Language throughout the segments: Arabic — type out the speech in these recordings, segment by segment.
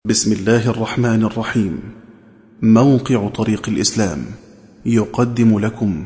بسم الله الرحمن الرحيم. موقع طريق الإسلام يقدم لكم.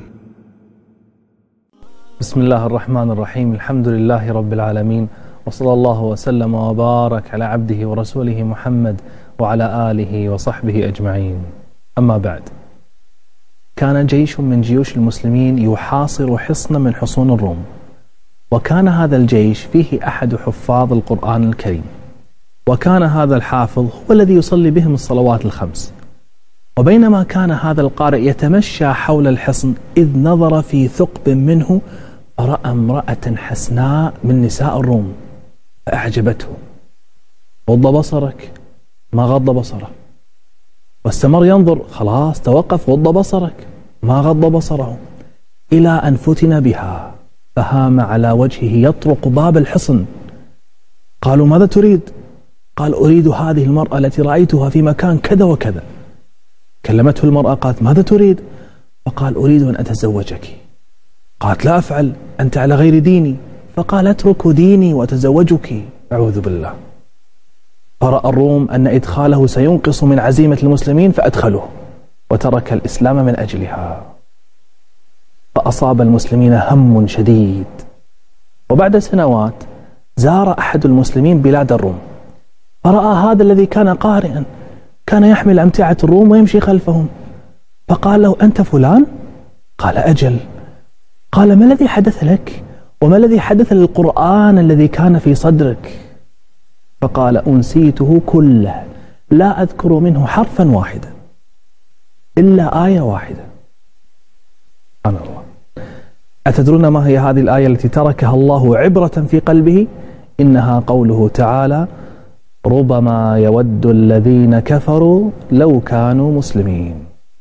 بسم الله الرحمن الرحيم. الحمد لله رب العالمين، وصلى الله وسلم وبارك على عبده ورسوله محمد وعلى آله وصحبه أجمعين. أما بعد، كان جيش من جيوش المسلمين يحاصر حصن من حصون الروم، وكان هذا الجيش فيه أحد حفاظ القرآن الكريم، وكان هذا الحافظ هو الذي يصلي بهم الصلوات الخمس. وبينما كان هذا القارئ يتمشى حول الحصن إذ نظر في ثقب منه فرأى امرأة حسناء من نساء الروم فأعجبته. غض بصرك، ما غض بصره، واستمر ينظر، خلاص توقف، غض بصرك، ما غض بصره، إلى أن فتن بها فهام على وجهه يطرق باب الحصن. قالوا: ماذا تريد؟ قال: أريد هذه المرأة التي رأيتها في مكان كذا وكذا. كلمته المرأة قالت: ماذا تريد؟ فقال: أريد أن أتزوجك. قالت: لا أفعل، أنت على غير ديني. فقال: أترك ديني وأتزوجك. أعوذ بالله. فرأى الروم أن إدخاله سينقص من عزيمة المسلمين فأدخلوه، وترك الإسلام من أجلها. فأصاب المسلمين هم شديد. وبعد سنوات زار أحد المسلمين بلاد الروم، فرأى هذا الذي كان قارئا كان يحمل أمتعة الروم ويمشي خلفهم، فقال له: أنت فلان؟ قال: أجل. قال: ما الذي حدث لك؟ وما الذي حدث للقرآن الذي كان في صدرك؟ فقال: أنسيته كله، لا أذكر منه حرفا واحدا إلا آية واحدة. سبحان الله. أتدرون ما هي هذه الآية التي تركها الله عبرة في قلبه؟ إنها قوله تعالى: ربما يود الذين كفروا لو كانوا مسلمين.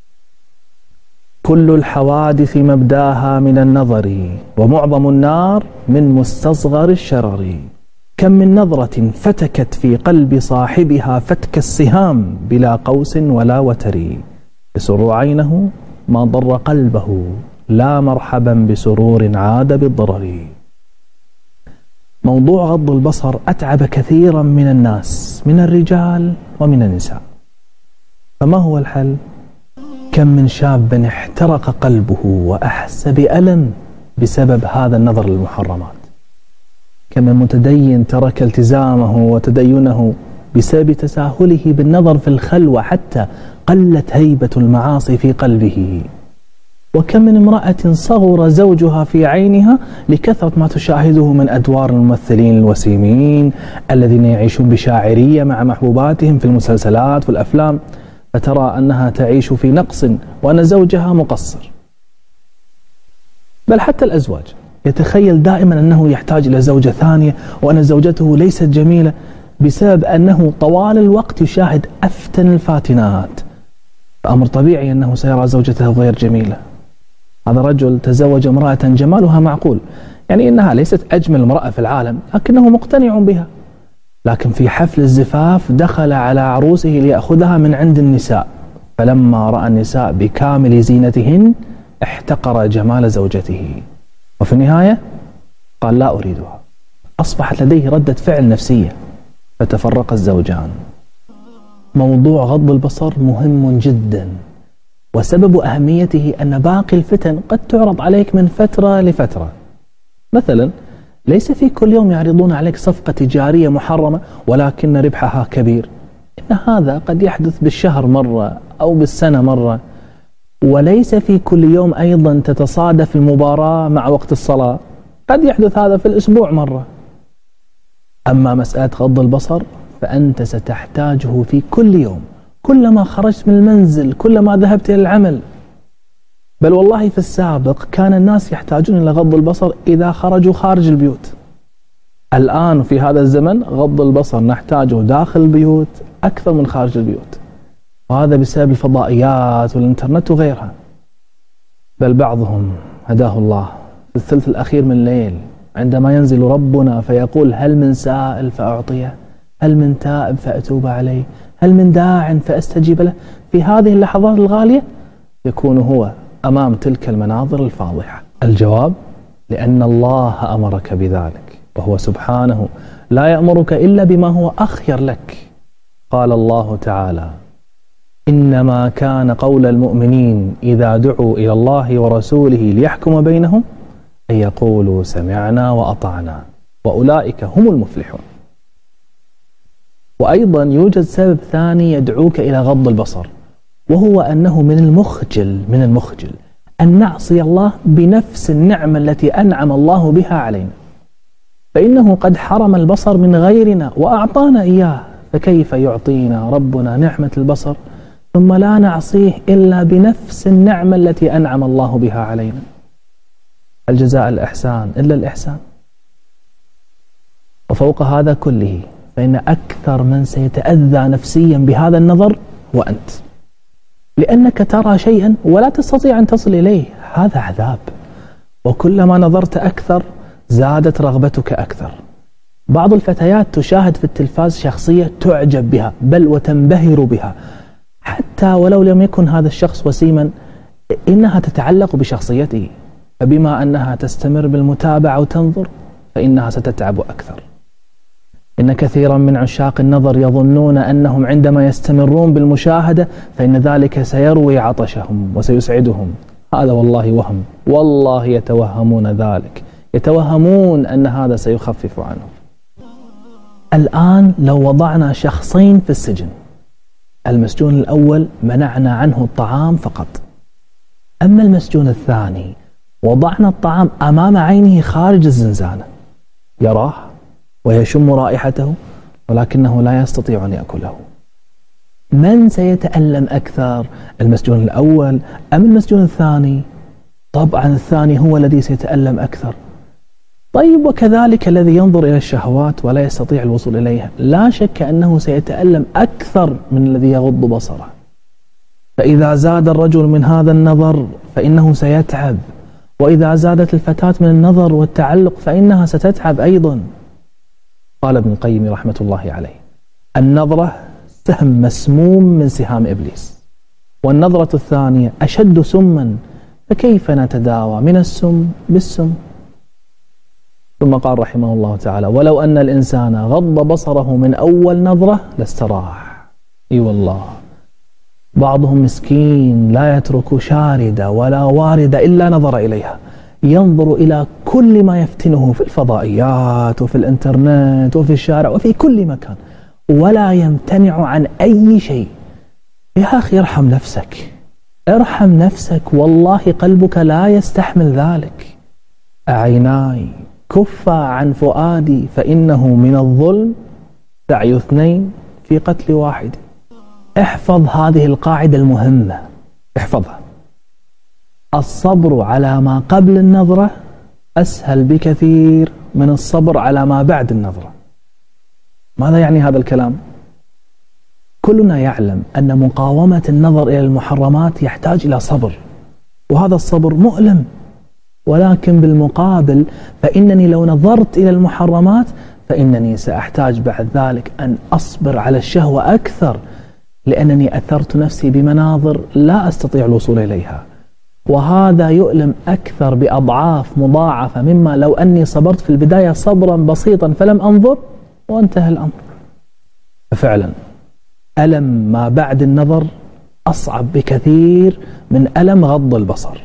كل الحوادث مبداها من النظر، ومعظم النار من مستصغر الشرر. كم من نظرة فتكت في قلب صاحبها فتك السهام بلا قوس ولا وتر. يسر عينه ما ضر قلبه، لا مرحبا بسرور عاد بالضرر. موضوع غض البصر أتعب كثيرا من الناس، من الرجال ومن النساء. فما هو الحل؟ كم من شاب احترق قلبه وأحس بألم بسبب هذا النظر للمحرمات. كم من متدين ترك التزامه وتدينه بسبب تساهله بالنظر في الخلوة حتى قلت هيبة المعاصي في قلبه. وكم من امرأة صغر زوجها في عينها لكثرة ما تشاهده من أدوار الممثلين الوسيمين الذين يعيشون بشاعرية مع محبوباتهم في المسلسلات والأفلام، فترى أنها تعيش في نقص وأن زوجها مقصر. بل حتى الأزواج يتخيل دائما أنه يحتاج إلى زوجة ثانية وأن زوجته ليست جميلة بسبب أنه طوال الوقت يشاهد أفتن الفاتنات، فأمر طبيعي أنه سيرى زوجته غير جميلة. هذا رجل تزوج امرأة جمالها معقول، يعني إنها ليست أجمل امرأة في العالم، لكنه مقتنع بها. لكن في حفل الزفاف دخل على عروسه ليأخذها من عند النساء، فلما رأى النساء بكامل زينتهن احتقر جمال زوجته، وفي النهاية قال: لا أريدها. أصبحت لديه ردة فعل نفسية، فتفرق الزوجان. موضوع غض البصر مهم جدا، وسبب أهميته أن باقي الفتن قد تعرض عليك من فترة لفترة. مثلا ليس في كل يوم يعرضون عليك صفقة تجارية محرمة ولكن ربحها كبير، إن هذا قد يحدث بالشهر مرة أو بالسنة مرة. وليس في كل يوم أيضا تتصادف المباراة مع وقت الصلاة، قد يحدث هذا في الأسبوع مرة. أما مسألة غض البصر فأنت ستحتاجه في كل يوم، كلما خرجت من المنزل، كلما ذهبت إلى العمل. بل والله في السابق كان الناس يحتاجون إلى غض البصر إذا خرجوا خارج البيوت. الآن في هذا الزمن غض البصر نحتاجه داخل البيوت أكثر من خارج البيوت، وهذا بسبب الفضائيات والإنترنت وغيرها. بل بعضهم هداه الله في الثلث الأخير من الليل عندما ينزل ربنا فيقول: هل من سائل فأعطيه، هل من تائب فأتوب عليه، هل من داع فأستجيب له. في هذه اللحظات الغالية يكون هو أمام تلك المناظر الفاضحة. الجواب: لأن الله أمرك بذلك، وهو سبحانه لا يأمرك إلا بما هو أخير لك. قال الله تعالى: إنما كان قول المؤمنين إذا دعوا إلى الله ورسوله ليحكم بينهم أن يقولوا سمعنا وأطعنا وأولئك هم المفلحون. وأيضا يوجد سبب ثاني يدعوك إلى غض البصر، وهو أنه من المخجل أن نعصي الله بنفس النعمة التي أنعم الله بها علينا، فإنه قد حرم البصر من غيرنا وأعطانا إياه، فكيف يعطينا ربنا نعمة البصر ثم لا نعصيه إلا بنفس النعمة التي أنعم الله بها علينا؟ الجزاء الإحسان إلا الإحسان. وفوق هذا كله فإن أكثر من سيتأذى نفسيا بهذا النظر هو أنت، لأنك ترى شيئا ولا تستطيع أن تصل إليه، هذا عذاب. وكلما نظرت أكثر زادت رغبتك أكثر. بعض الفتيات تشاهد في التلفاز شخصية تعجب بها بل وتنبهر بها، حتى ولو لم يكن هذا الشخص وسيما إنها تتعلق بشخصيته، فبما أنها تستمر بالمتابعة وتنظر فإنها ستتعب أكثر. إن كثيرا من عشاق النظر يظنون أنهم عندما يستمرون بالمشاهدة فإن ذلك سيروي عطشهم وسيسعدهم. هذا والله وهم، والله يتوهمون ذلك، يتوهمون أن هذا سيخفف عنهم. الآن لو وضعنا شخصين في السجن، المسجون الأول منعنا عنه الطعام فقط، أما المسجون الثاني وضعنا الطعام أمام عينه خارج الزنزانة، يراه ويشم رائحته ولكنه لا يستطيع أن يأكله. من سيتألم أكثر، المسجون الأول أم المسجون الثاني؟ طبعا الثاني هو الذي سيتألم أكثر. طيب وكذلك الذي ينظر إلى الشهوات ولا يستطيع الوصول إليها، لا شك أنه سيتألم أكثر من الذي يغض بصره. فإذا زاد الرجل من هذا النظر فإنه سيتعب، وإذا زادت الفتاة من النظر والتعلق فإنها ستتعب أيضا. قال ابن القيم رحمة الله عليه: النظرة سهم مسموم من سهام إبليس، والنظرة الثانية أشد سما، فكيف نتداوى من السم بالسم؟ ثم قال رحمه الله تعالى: ولو أن الإنسان غض بصره من أول نظرة لاستراح. إي والله، بعضهم مسكين لا يترك شاردة ولا واردة إلا نظر إليها، ينظر إلى كل ما يفتنه في الفضائيات وفي الإنترنت وفي الشارع وفي كل مكان، ولا يمتنع عن أي شيء. يا أخي ارحم نفسك، ارحم نفسك، والله قلبك لا يستحمل ذلك. أعيناي كفا عن فؤادي فإنه من الظلم سعي اثنين في قتل واحد. احفظ هذه القاعدة المهمة، احفظها: الصبر على ما قبل النظرة أسهل بكثير من الصبر على ما بعد النظرة. ماذا يعني هذا الكلام؟ كلنا يعلم أن مقاومة النظر إلى المحرمات يحتاج إلى صبر، وهذا الصبر مؤلم، ولكن بالمقابل فإنني لو نظرت إلى المحرمات فإنني سأحتاج بعد ذلك أن أصبر على الشهوة أكثر، لأنني أثرت نفسي بمناظر لا أستطيع الوصول إليها، وهذا يؤلم أكثر بأضعاف مضاعفة مما لو أني صبرت في البداية صبرا بسيطا فلم أنظر وانتهى الأمر. ففعلا ألم ما بعد النظر أصعب بكثير من ألم غض البصر.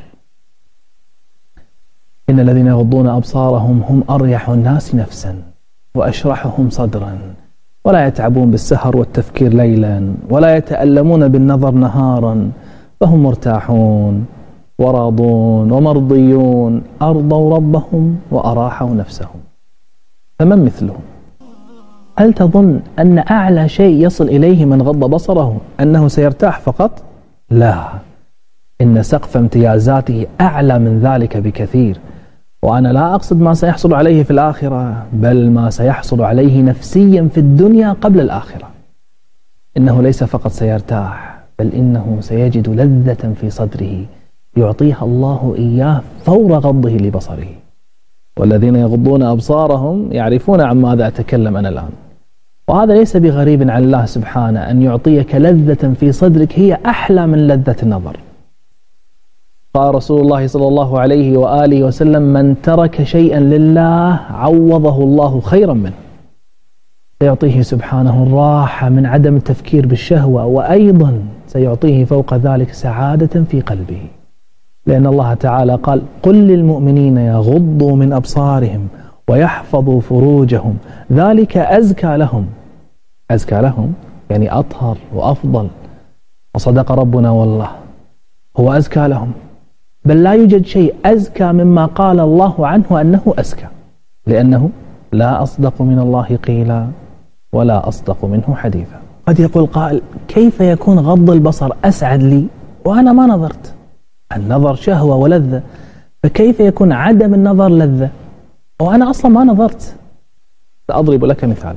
إن الذين يغضون أبصارهم هم أريح الناس نفسا وأشرحهم صدرا، ولا يتعبون بالسهر والتفكير ليلا، ولا يتألمون بالنظر نهارا، فهم مرتاحون وراضون ومرضيون، أرضوا ربهم وأراحوا نفسهم. فمن مثلهم؟ هل تظن أن أعلى شيء يصل إليه من غض بصره أنه سيرتاح فقط؟ لا، إن سقف امتيازاته أعلى من ذلك بكثير. وأنا لا أقصد ما سيحصل عليه في الآخرة، بل ما سيحصل عليه نفسيا في الدنيا قبل الآخرة. إنه ليس فقط سيرتاح، بل إنه سيجد لذة في صدره يعطيها الله إياه فور غضه لبصره. والذين يغضون أبصارهم يعرفون عن ماذا أتكلم أنا الآن. وهذا ليس بغريب عن الله سبحانه، أن يعطيك لذة في صدرك هي أحلى من لذة النظر. قال رسول الله صلى الله عليه وآله وسلم: من ترك شيئا لله عوضه الله خيرا منه. سيعطيه سبحانه الراحة من عدم التفكير بالشهوة، وأيضا سيعطيه فوق ذلك سعادة في قلبه، لأن الله تعالى قال: قل للمؤمنين يغضوا من أبصارهم ويحفظوا فروجهم ذلك أزكى لهم. أزكى لهم يعني أطهر وأفضل، وصدق ربنا والله، هو أزكى لهم، بل لا يوجد شيء أزكى مما قال الله عنه أنه أزكى، لأنه لا أصدق من الله قيلا ولا أصدق منه حديثا. قد يقول قائل: كيف يكون غض البصر أسعد لي وأنا ما نظرت؟ النظر شهوة ولذة، فكيف يكون عدم النظر لذة وأنا أصلا ما نظرت؟ سأضرب لك مثالا.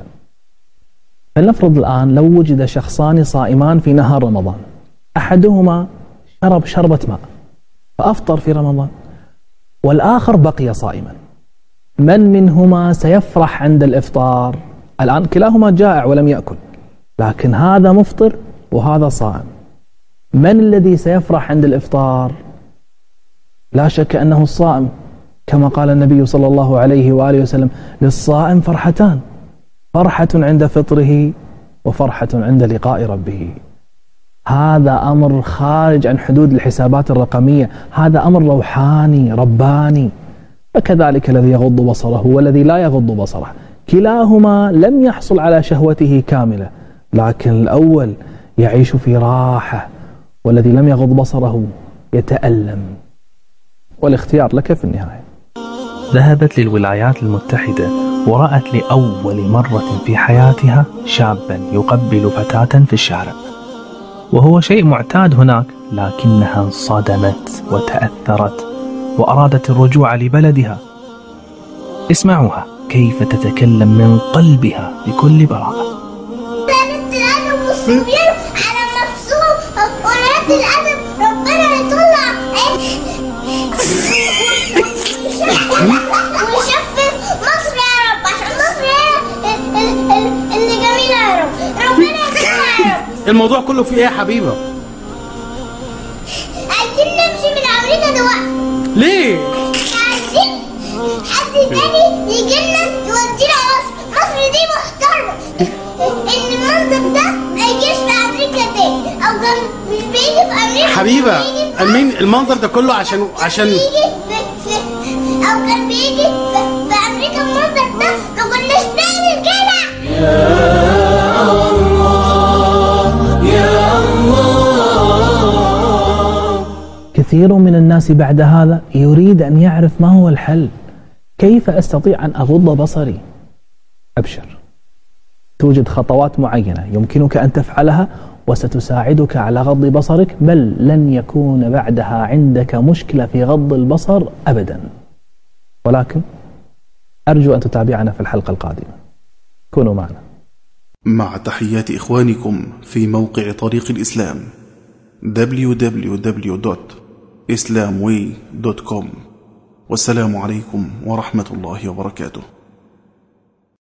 فلنفرض الآن لو وجد شخصان صائمان في نهار رمضان، أحدهما شرب شربة ماء فأفطر في رمضان، والآخر بقي صائما، من منهما سيفرح عند الإفطار؟ الآن كلاهما جائع ولم يأكل، لكن هذا مفطر وهذا صائم، من الذي سيفرح عند الإفطار؟ لا شك أنه الصائم، كما قال النبي صلى الله عليه وآله وسلم: للصائم فرحتان، فرحة عند فطره وفرحة عند لقاء ربه. هذا أمر خارج عن حدود الحسابات الرقمية، هذا أمر روحاني رباني. فكذلك الذي يغض بصره والذي لا يغض بصره، كلاهما لم يحصل على شهوته كاملة، لكن الأول يعيش في راحة، والذي لم يغض بصره يتألم. والاختيار لك في النهاية. ذهبت للولايات المتحدة ورأت لأول مرة في حياتها شابا يقبل فتاة في الشارع، وهو شيء معتاد هناك، لكنها انصدمت وتأثرت وأرادت الرجوع لبلدها. اسمعوها كيف تتكلم من قلبها بكل براءة. بنت الأدب والصبيان على مفصول وقناة الأدب ربنا يطلع ويشفف مصر يا رب، عشان مصر هي اللي جميلة يا رب، ربنا يطلع يا رب. الموضوع كله فيه ايه يا حبيبة؟ عايزين نمشي من أمريكا دلوقتي. ليه؟ عايزين حد تاني يجيلنا يودينا مصر، مصر دي محترمة، إن المنظر ده ما يجيش في أمريكا تاني، أو كان مش بيجي في أمريكا حبيبة، المنظر ده كله عشان بيجي أو كان بيجي في أمريكا، المنظر ده ما كناش نعمل كده. يا الله يا الله. كثير من الناس بعد هذا يريد أن يعرف ما هو الحل، كيف أستطيع أن أغض بصري؟ أبشر، توجد خطوات معينة يمكنك أن تفعلها وستساعدك على غض بصرك، بل لن يكون بعدها عندك مشكلة في غض البصر أبدا. ولكن أرجو أن تتابعنا في الحلقة القادمة. كونوا معنا. مع تحيات إخوانكم في موقع طريق الإسلام www.islamway.com. والسلام عليكم ورحمة الله وبركاته.